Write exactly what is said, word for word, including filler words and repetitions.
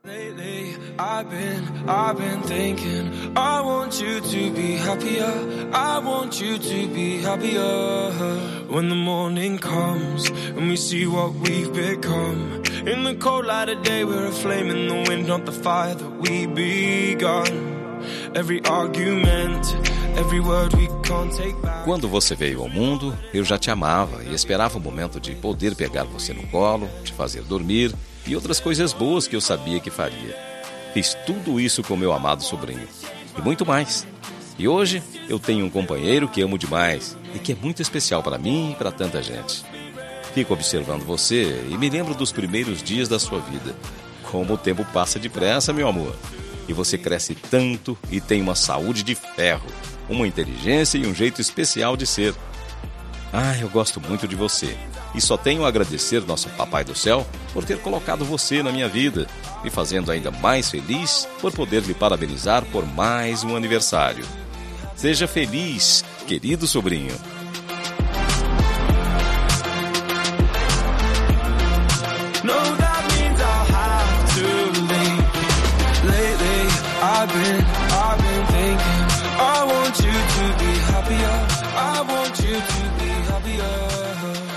Lately, I've been, I've been thinking, I want you to be happier, I want you to be happier. When the morning comes and we see what we've become, in the cold light of day we're a flame in the wind, not the fire that we begun. Every argument, every word we can't take back. Quando você veio ao mundo, eu já te amava e esperava o momento de poder pegar você no colo, te fazer dormir e outras coisas boas que eu sabia que faria. Fiz tudo isso com meu amado sobrinho. E muito mais. E hoje eu tenho um companheiro que amo demais e que é muito especial para mim e para tanta gente. Fico observando você e me lembro dos primeiros dias da sua vida. Como o tempo passa depressa, meu amor. E você cresce tanto e tem uma saúde de ferro, uma inteligência e um jeito especial de ser. Ah, eu gosto muito de você. E só tenho a agradecer nosso Papai do Céu por ter colocado você na minha vida, me fazendo ainda mais feliz por poder lhe parabenizar por mais um aniversário. Seja feliz, querido sobrinho. I've been, I've been thinking, I want you to be happier, I want you to be happier.